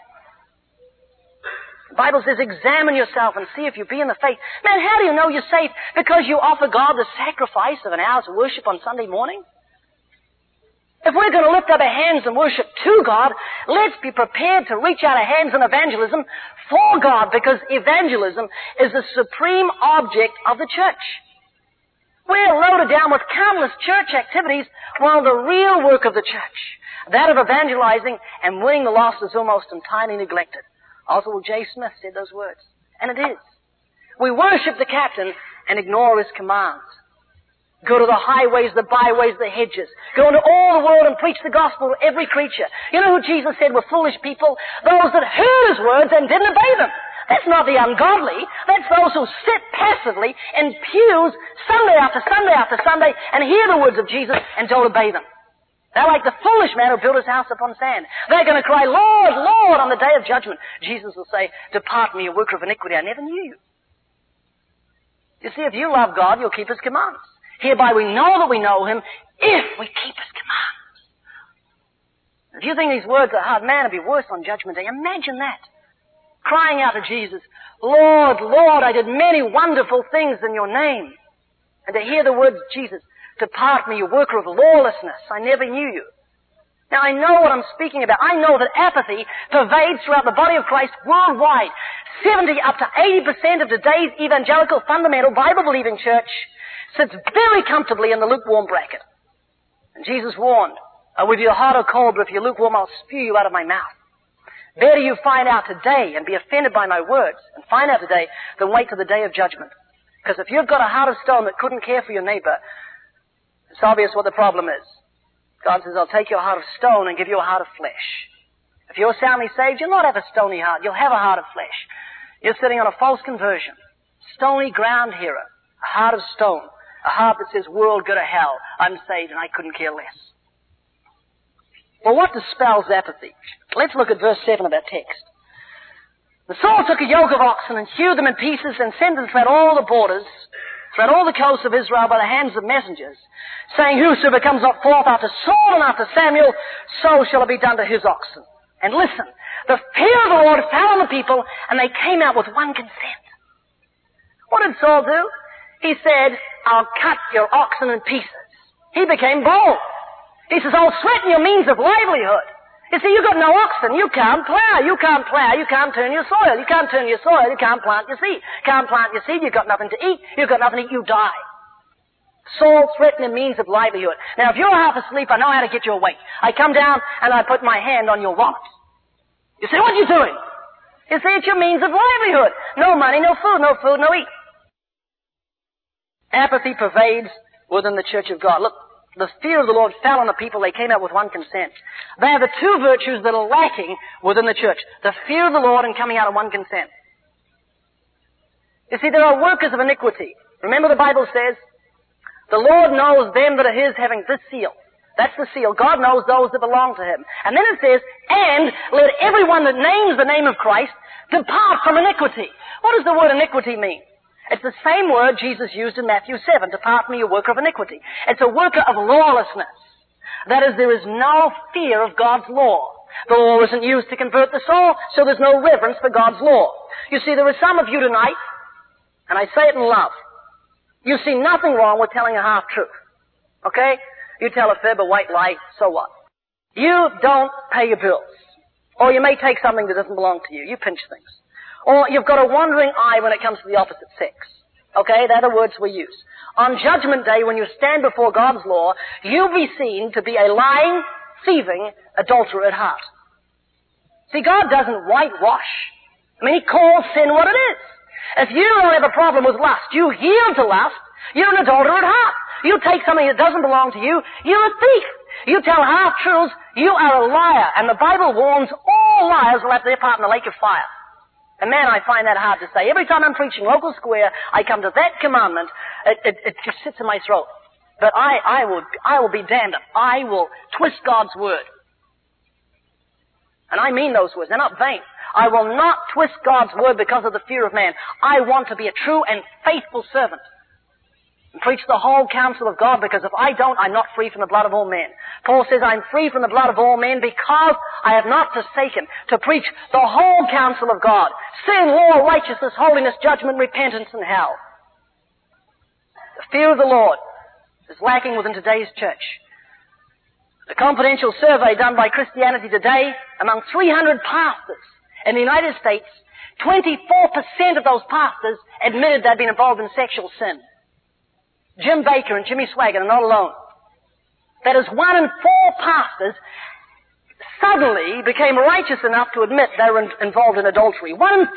The Bible says, examine yourself and see if you be in the faith. Man, how do you know you're safe? Because you offer God the sacrifice of an hour's worship on Sunday morning? If we're going to lift up our hands and worship to God, let's be prepared to reach out our hands in evangelism for God, because evangelism is the supreme object of the church. We're loaded down with countless church activities, while the real work of the church, that of evangelizing and winning the lost, is almost entirely neglected. Oswald J. Smith said those words. And it is. We worship the captain and ignore his commands. Go to the highways, the byways, the hedges. Go into all the world and preach the gospel to every creature. You know who Jesus said were foolish people? Those that heard His words and didn't obey them. That's not the ungodly. That's those who sit passively in pews Sunday after Sunday after Sunday and hear the words of Jesus and don't obey them. They're like the foolish man who built his house upon sand. They're going to cry, Lord, Lord, on the day of judgment. Jesus will say, depart from me, you worker of iniquity, I never knew you. You see, if you love God, you'll keep His commands. Hereby we know that we know Him if we keep His commands. If you think these words are hard, man, it'll be worse on Judgment Day. Imagine that. Crying out to Jesus, Lord, Lord, I did many wonderful things in your name. And to hear the words of Jesus, depart me, you worker of lawlessness, I never knew you. Now I know what I'm speaking about. I know that apathy pervades throughout the body of Christ worldwide. 70 up to 80% of today's evangelical, fundamental, Bible-believing church sits very comfortably in the lukewarm bracket. And Jesus warned, whether you're hot or cold, but if you're lukewarm, I'll spew you out of my mouth. Better you find out today and be offended by my words, and find out today, than wait till the day of judgment. Because if you've got a heart of stone that couldn't care for your neighbor, it's obvious what the problem is. God says, I'll take your heart of stone and give you a heart of flesh. If you're soundly saved, you'll not have a stony heart. You'll have a heart of flesh. You're sitting on a false conversion. Stony ground hearer. A heart of stone. A heart that says, world, go to hell. I'm saved and I couldn't care less. Well, what dispels apathy? Let's look at verse 7 of our text. The Saul took a yoke of oxen and hewed them in pieces and sent them throughout all the borders, throughout all the coasts of Israel by the hands of messengers, saying, whosoever comes not forth after Saul and after Samuel, so shall it be done to his oxen. And listen, the fear of the Lord fell on the people, and they came out with one consent. What did Saul do? He said, I'll cut your oxen in pieces. He became bold. He says, I'll threaten your means of livelihood. You see, you've got no oxen. You can't plow. You can't plow. You can't turn your soil. You can't turn your soil. You can't plant your seed. Can't plant your seed. You've got nothing to eat. You've got nothing to eat. You die. Saul threatened the means of livelihood. Now, if you're half asleep, I know how to get you awake. I come down and I put my hand on your wallet. You say, what are you doing? You see, it's your means of livelihood. No money, no food, no eat. Apathy pervades within the church of God. Look, the fear of the Lord fell on the people. They came out with one consent. They are the two virtues that are lacking within the church. The fear of the Lord and coming out of one consent. You see, there are workers of iniquity. Remember the Bible says, the Lord knows them that are His, having this seal. That's the seal. God knows those that belong to Him. And then it says, and let everyone that names the name of Christ depart from iniquity. What does the word iniquity mean? It's the same word Jesus used in Matthew 7, depart from me, you worker of iniquity. It's a worker of lawlessness. That is, there is no fear of God's law. The law isn't used to convert the soul, so there's no reverence for God's law. You see, there are some of you tonight, and I say it in love, you see nothing wrong with telling a half-truth. Okay? You tell a fib, a white lie, so what? You don't pay your bills. Or you may take something that doesn't belong to you. You pinch things. Or you've got a wandering eye when it comes to the opposite sex. Okay? They're the words we use. On Judgment Day, when you stand before God's law, you'll be seen to be a lying, thieving adulterer at heart. See, God doesn't whitewash. I mean, He calls sin what it is. If you don't have a problem with lust, you yield to lust, you're an adulterer at heart. You take something that doesn't belong to you, you're a thief. You tell half-truths, you are a liar. And the Bible warns all liars will have their part in the lake of fire. And man, I find that hard to say. Every time I'm preaching local square, I come to that commandment, it just sits in my throat. But I will be damned if I will twist God's word. And I mean those words. They're not vain. I will not twist God's word because of the fear of man. I want to be a true and faithful servant. And preach the whole counsel of God, because if I don't, I'm not free from the blood of all men. Paul says, I'm free from the blood of all men because I have not forsaken to preach the whole counsel of God. Sin, law, righteousness, holiness, judgment, repentance, and hell. The fear of the Lord is lacking within today's church. A confidential survey done by Christianity Today among 300 pastors in the United States, 24% of those pastors admitted they'd been involved in sexual sin. Jim Baker and Jimmy Swaggart are not alone. That is, 1 in 4 pastors suddenly became righteous enough to admit they were involved in adultery. 1 in 4!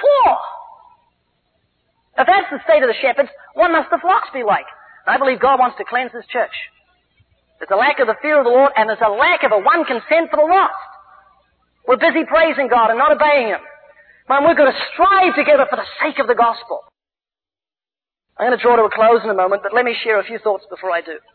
If that's the state of the shepherds, what must the flocks be like? I believe God wants to cleanse His church. There's a lack of the fear of the Lord, and there's a lack of a one consent for the lost. We're busy praising God and not obeying Him. Man, we're going to strive together for the sake of the gospel. I'm going to draw to a close in a moment, but let me share a few thoughts before I do.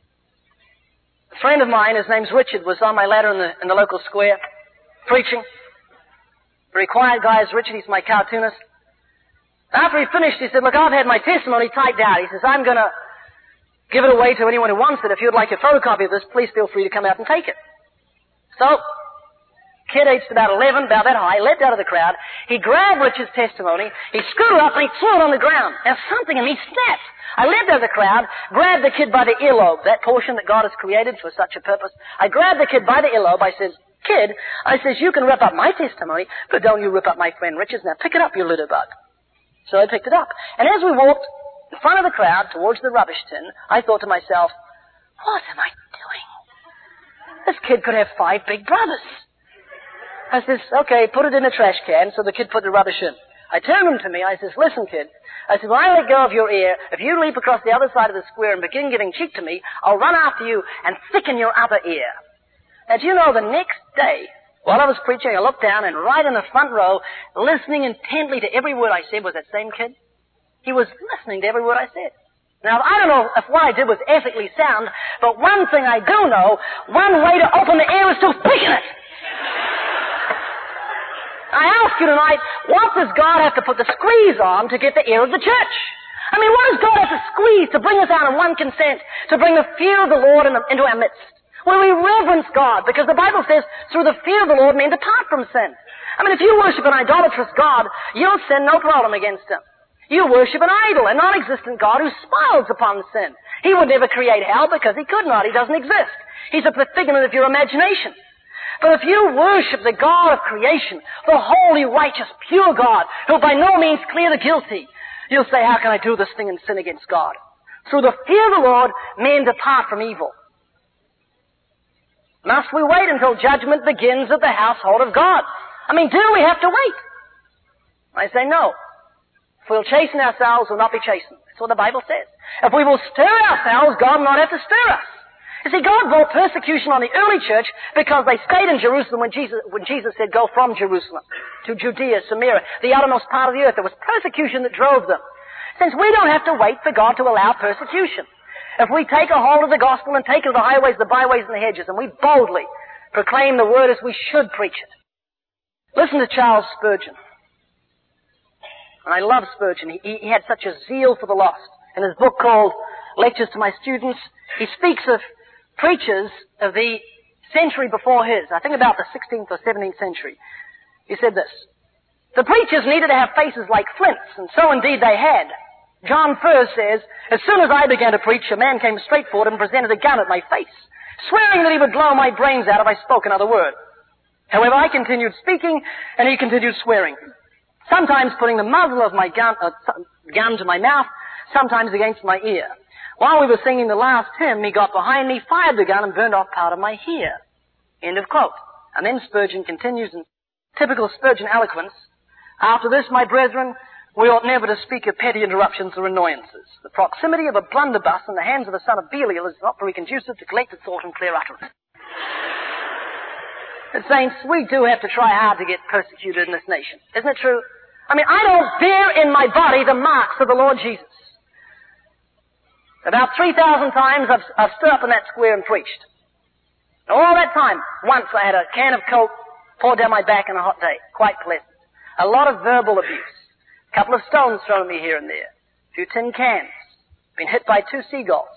A friend of mine, his name's Richard, was on my ladder in the local square, preaching. Very quiet guy is Richard, he's my cartoonist. After he finished, he said, look, I've had my testimony typed out. He says, I'm going to give it away to anyone who wants it. If you'd like a photocopy of this, please feel free to come out and take it. So, kid aged about 11, about that high, leapt out of the crowd. He grabbed Richard's testimony, he screwed it up, and he threw it on the ground. Now something in me snapped. I leapt out of the crowd, grabbed the kid by the earlobe, that portion that God has created for such a purpose. I grabbed the kid by the earlobe. I says, kid, I says, you can rip up my testimony, but don't you rip up my friend Richard's. Now pick it up, you little bug. So I picked it up. And as we walked in front of the crowd towards the rubbish tin, I thought to myself, what am I doing? This kid could have 5 big brothers. I says, okay, put it in the trash can. So the kid put the rubbish in. I turned him to me. I says, listen, kid. I said, when I let go of your ear, if you leap across the other side of the square and begin giving cheek to me, I'll run after you and thicken your other ear. Now, do you know, the next day, while I was preaching, I looked down, and right in the front row, listening intently to every word I said, was that same kid. He was listening to every word I said. Now, I don't know if what I did was ethically sound, but one thing I do know, one way to open the ear is to thicken it. I ask you tonight, what does God have to put the squeeze on to get the ear of the church? I mean, what does God have to squeeze to bring us out in one consent, to bring the fear of the Lord into our midst? Well, we reverence God, because the Bible says, through the fear of the Lord, men depart from sin. I mean, if you worship an idolatrous God, you'll sin no problem against Him. You worship an idol, a non-existent God who smiles upon sin. He would never create hell because He could not. He doesn't exist. He's a figment of your imagination. But if you worship the God of creation, the holy, righteous, pure God, who by no means clear the guilty, you'll say, how can I do this thing and sin against God? Through the fear of the Lord, men depart from evil. Must we wait until judgment begins at the household of God? I mean, do we have to wait? I say no. If we'll chasten ourselves, we'll not be chastened. That's what the Bible says. If we will stir ourselves, God will not have to stir us. You see, God brought persecution on the early church because they stayed in Jerusalem when Jesus said, go from Jerusalem to Judea, Samaria, the outermost part of the earth. There was persecution that drove them. Since we don't have to wait for God to allow persecution. if we take a hold of the gospel and take it to the highways, the byways, and the hedges, and we boldly proclaim the word as we should preach it. Listen to Charles Spurgeon. And I love Spurgeon. He had such a zeal for the lost. In his book called Lectures to My Students, he speaks of preachers of the century before his, I think about the 16th or 17th century. He said this: the preachers needed to have faces like flints, and so indeed they had. John Furse says, as soon as I began to preach, a man came straight forward and presented a gun at my face, swearing that he would blow my brains out if I spoke another word. However, I continued speaking, and he continued swearing, sometimes putting the muzzle of my gun to my mouth, sometimes against my ear. While we were singing the last hymn, he got behind me, fired the gun, and burned off part of my ear. End of quote. And then Spurgeon continues in typical Spurgeon eloquence, after this, my brethren, we ought never to speak of petty interruptions or annoyances. The proximity of a blunderbuss in the hands of the son of Belial is not very conducive to collected thought and clear utterance. And saints, we do have to try hard to get persecuted in this nation. Isn't it true? I mean, I don't bear in my body the marks of the Lord Jesus. About 3,000 times I've stood up in that square and preached. And all that time, once I had a can of Coke poured down my back on a hot day. Quite pleasant. A lot of verbal abuse. A couple of stones thrown at me here and there. A few tin cans. Been hit by 2 seagulls.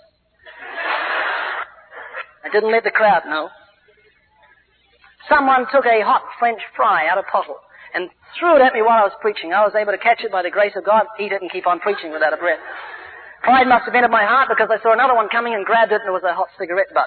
I didn't let the crowd know. Someone took a hot French fry out of pottle and threw it at me while I was preaching. I was able to catch it by the grace of God, eat it, and keep on preaching without a breath. Pride must have entered my heart because I saw another one coming and grabbed it, and it was a hot cigarette butt.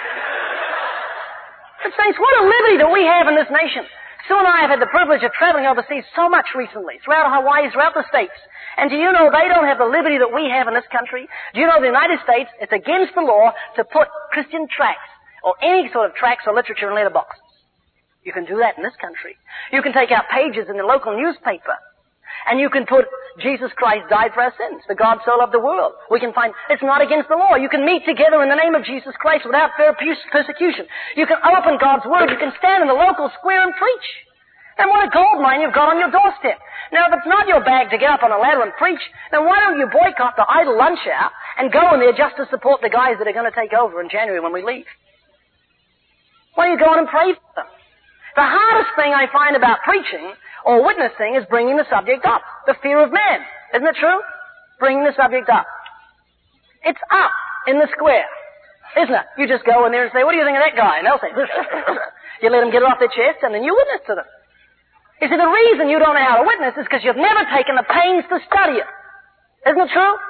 But saints, what a liberty that we have in this nation. Sue and I have had the privilege of traveling overseas so much recently, throughout Hawaii, throughout the States. And do you know they don't have the liberty that we have in this country? Do you know the United States, it's against the law to put Christian tracts, or any sort of tracts or literature in letterboxes. You can do that in this country. You can take out pages in the local newspaper. And you can put, Jesus Christ died for our sins, for God so loved the world. We can find, it's not against the law. You can meet together in the name of Jesus Christ without fear of persecution. You can open God's Word. You can stand in the local square and preach. And what a gold mine you've got on your doorstep. Now, if it's not your bag to get up on a ladder and preach, then why don't you boycott the idle lunch hour and go in there just to support the guys that are going to take over in January when we leave? Why don't you go in and pray for them? The hardest thing I find about preaching or witnessing is bringing the subject up. The fear of man. Isn't it true? Bringing the subject up. It's up in the square. Isn't it? You just go in there and say, what do you think of that guy? And they'll say, you let them get it off their chest and then you witness to them. You see, the reason you don't know how to witness is because you've never taken the pains to study it. Isn't it true?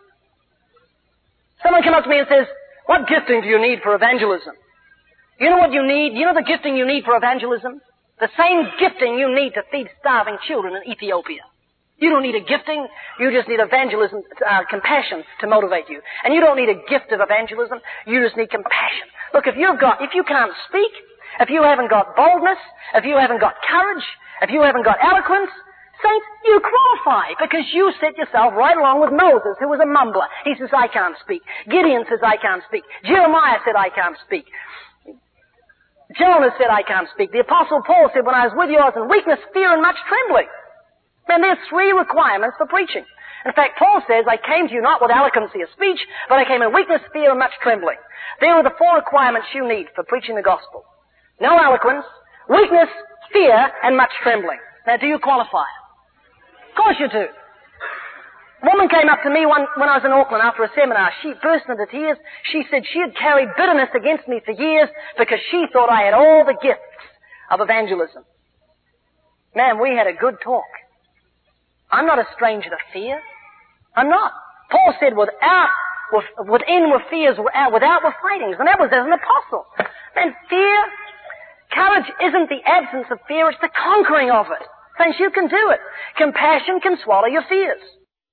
Someone comes up to me and says, what gifting do you need for evangelism? You know what you need? You know the gifting you need for evangelism? The same gifting you need to feed starving children in Ethiopia. You don't need a gifting. You just need evangelism, compassion to motivate you. And you don't need a gift of evangelism. You just need compassion. Look, if you can't speak, if you haven't got boldness, if you haven't got courage, if you haven't got eloquence, saints, you qualify because you set yourself right along with Moses, who was a mumbler. He says, I can't speak. Gideon says, I can't speak. Jeremiah said, I can't speak. Jonah said, I can't speak. The Apostle Paul said, when I was with you, I was in weakness, fear, and much trembling. Man, there's 3 requirements for preaching. In fact, Paul says, I came to you not with eloquency of speech, but I came in weakness, fear, and much trembling. There are the 4 requirements you need for preaching the gospel. No eloquence, weakness, fear, and much trembling. Now, do you qualify? Of course you do. A woman came up to me when I was in Auckland after a seminar. She burst into tears. She said she had carried bitterness against me for years because she thought I had all the gifts of evangelism. Man, we had a good talk. I'm not a stranger to fear. I'm not. Paul said, within were fears, without were fightings. And that was as an apostle. Man, courage isn't the absence of fear, it's the conquering of it. Friends, you can do it. Compassion can swallow your fears.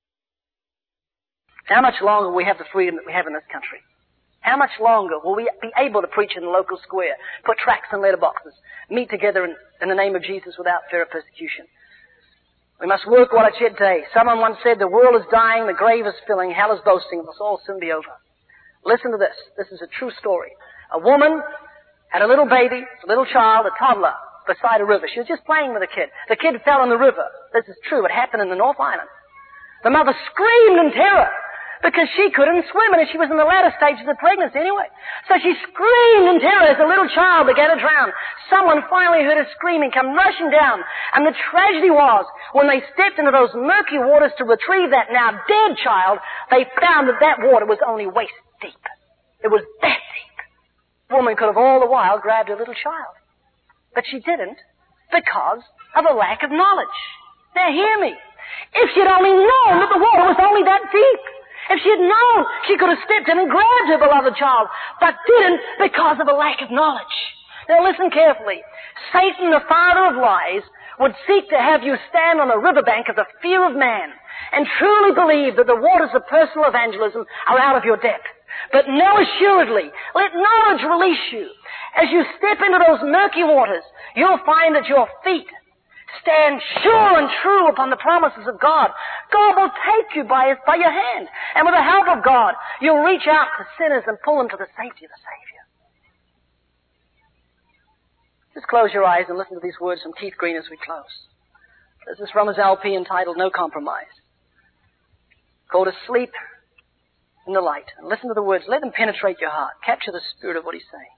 How much longer will we have the freedom that we have in this country? How much longer will we be able to preach in the local square, put tracts in letterboxes, meet together in the name of Jesus without fear of persecution? We must work while it's yet day. Someone once said, the world is dying, the grave is filling, hell is boasting, it must all soon be over. Listen to this. This is a true story. A woman had a little baby, a little child, a toddler, beside a river. She was just playing with a kid. The kid fell in the river. This is true. It happened in the North Island. The mother screamed in terror. because she couldn't swim, and she was in the latter stages of pregnancy anyway. So she screamed in terror as a little child began to drown. Someone finally heard her screaming, come rushing down, and the tragedy was, when they stepped into those murky waters to retrieve that now dead child, they found that that water was only waist deep. It was that deep. The woman could have all the while grabbed her little child. But she didn't, because of a lack of knowledge. Now hear me. If she had only known that the water was only that deep, if she had known, she could have stepped in and grabbed her beloved child, but didn't because of a lack of knowledge. Now listen carefully. Satan, the father of lies, would seek to have you stand on the riverbank of the fear of man and truly believe that the waters of personal evangelism are out of your depth. But know assuredly, let knowledge release you. As you step into those murky waters, you'll find that your feet stand sure and true upon the promises of God. God will take you by your hand. And with the help of God, you'll reach out to sinners and pull them to the safety of the Savior. Just close your eyes and listen to these words from Keith Green as we close. This is from his LP entitled No Compromise. Go to sleep in the light and listen to the words. Let them penetrate your heart. Capture the spirit of what he's saying.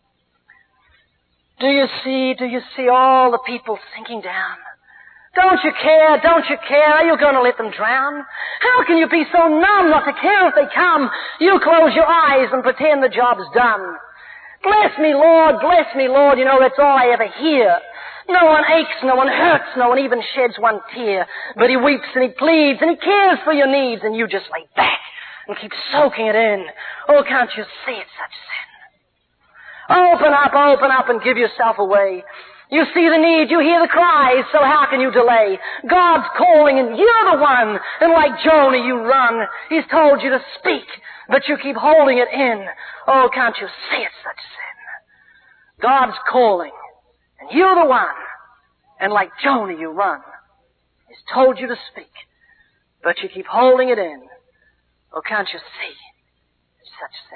Do you see all the people sinking down? Don't you care? Are you going to let them drown? How can you be so numb not to care if they come? You close your eyes and pretend the job's done. Bless me, Lord, you know that's all I ever hear. No one aches, no one hurts, no one even sheds one tear. But he weeps and he pleads and he cares for your needs, and you just lay back and keep soaking it in. Oh, can't you see it's such sin? Open up and give yourself away. You see the need, you hear the cries, so how can you delay? God's calling and you're the one, and like Jonah you run. He's told you to speak, but you keep holding it in. Oh, can't you see it's such sin? God's calling, and you're the one, and like Jonah you run. He's told you to speak, but you keep holding it in. Oh, can't you see it's such sin?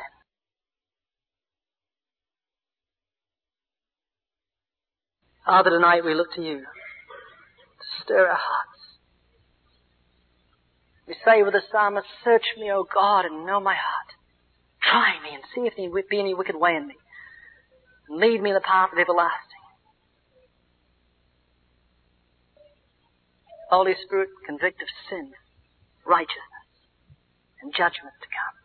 Father, tonight we look to you to stir our hearts. We say with the psalmist, search me, O God, and know my heart. Try me and see if there be any wicked way in me, and lead me in the path of everlasting. Holy Spirit, convict of sin, righteousness, and judgment to come.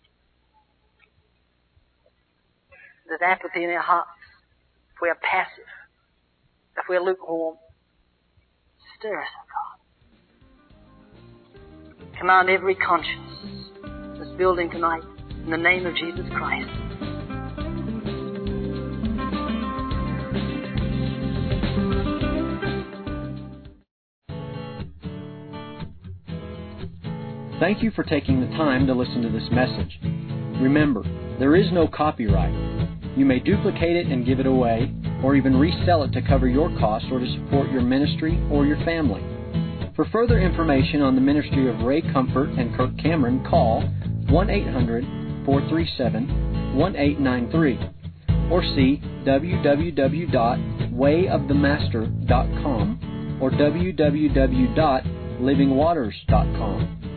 There's apathy in our hearts if we are passive. If we're lukewarm, stir us, O God. Command every conscience in this building tonight in the name of Jesus Christ. Thank you for taking the time to listen to this message. Remember, there is no copyright. You may duplicate it and give it away, or even resell it to cover your costs or to support your ministry or your family. For further information on the ministry of Ray Comfort and Kirk Cameron, call 1-800-437-1893 or see www.wayofthemaster.com or www.livingwaters.com.